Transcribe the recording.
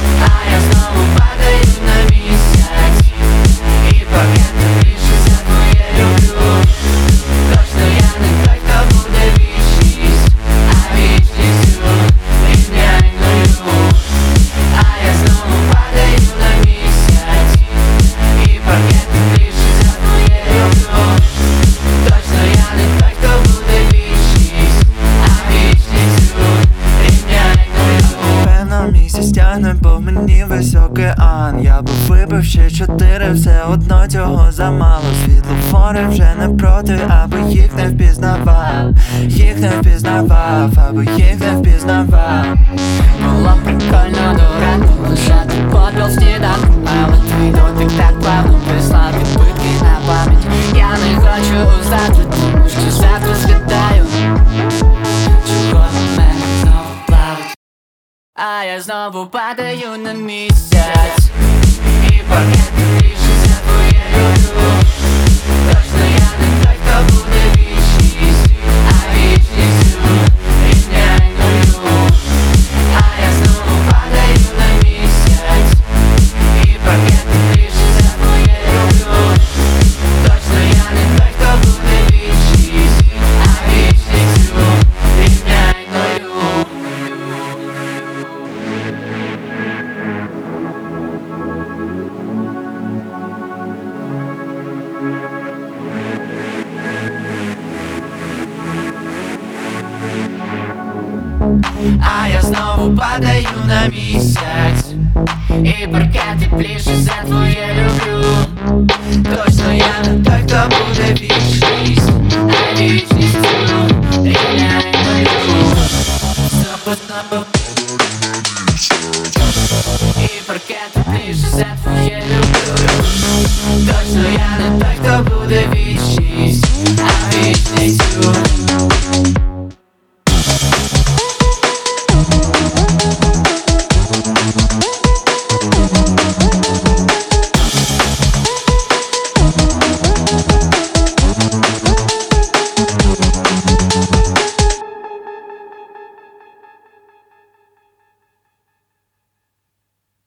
а я знову падаю на місяць. І поки тепліше за твоє люблю. Точно я не той, хто буде вічність, а вічністю рівняною. А я знову падаю на місяць. І поки тепліше за твоє люблю. Точно я не той, хто буде вічність, а вічністю рівняною. Певно місяць тягне, бо в мені весь океан. Я би випив ще 4, все одно цього замало. Світлофори вже не проти, аби їх не впізнавав. Їх не впізнавав, аби їх не впізнавав. Було прикольно до ранку лишати подвал в сніданку, але твій дотик так плавно прислав відбитки на пам'ять. Я не хочу узнати, тому що завтра згадаю, чого в мене знову плавить. А я знову падаю на місяць. І поки тепліше за твоє люблю. Точно я не той, хто буде вічність, а вічністю рівняною. А я знову падаю на місяць. І поки тепліше за твоє люблю. Точно я не той, хто буде вічність, а вічністю рівняною. А я знову падаю на місяць. І поки тепліше за твоє люблю. Точно я не той, хто буде вічність, а вічністю рівняною.